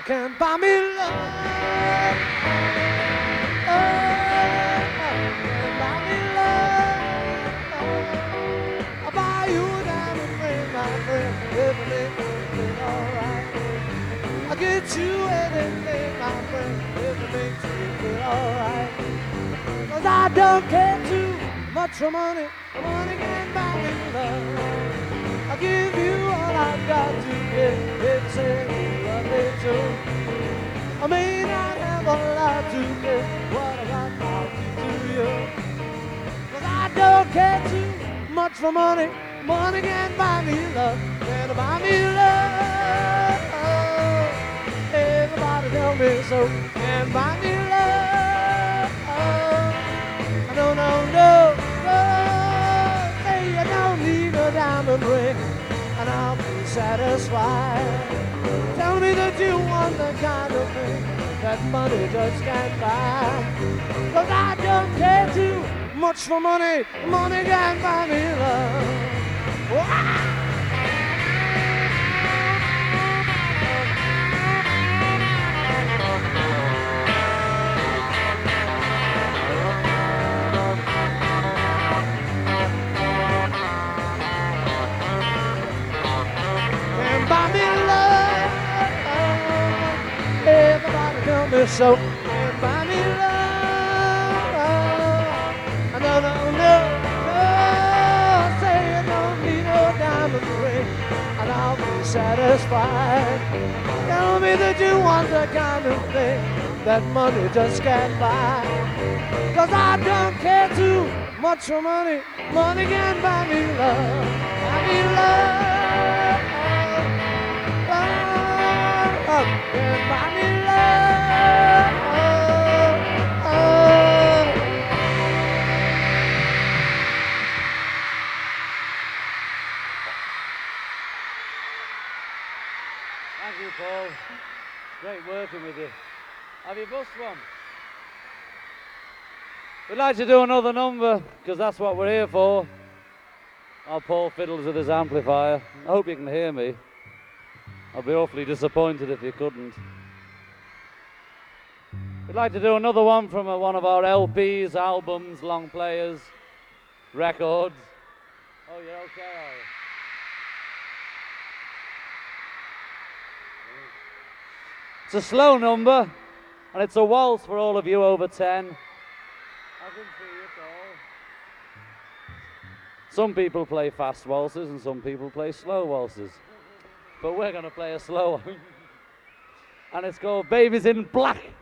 can buy me love. Oh, can buy me love. I'll buy you a diamond ring, my friend. Everything will be alright. I'll get you anything, my friend. Everything will be alright. 'Cause I don't care too much for money. Money can't buy me love. I'll give you all I've got to give. If you say you love me too. I may not have a lot to give. What I got, I'll give to you. 'Cause I don't care too much for money. Money can't buy me love. Can't buy me love. Everybody tell me so. Can't buy me love. No, no, no, no. Hey, you don't need a diamond ring, and I'll be satisfied. Tell me that you want the kind of thing that money just can't buy. 'Cause I don't care too much for money. Money can't buy me love. Wow. Buy me love. Everybody tell me so. Can't buy me love. No, no, no, no. Say you don't need no diamond ring, and I'll be satisfied. Tell me that you want the kind of thing that money just can't buy. 'Cause I don't care too much for money. Money can't buy me love. Buy me love. Can't buy me love. Thank you, Paul. Great working with you. Have you bust one? We'd like to do another number, because that's what we're here for. While Paul fiddles with his amplifier. I hope you can hear me. I'll be awfully disappointed if you couldn't. We'd like to do another one from one of our LPs, albums, long players, records. Oh, you're okay, are you? It's a slow number, and it's a waltz for all of you over 10. I can see it all. Some people play fast waltzes and some people play slow waltzes. But we're going to play a slow one. And it's called Babies in Black.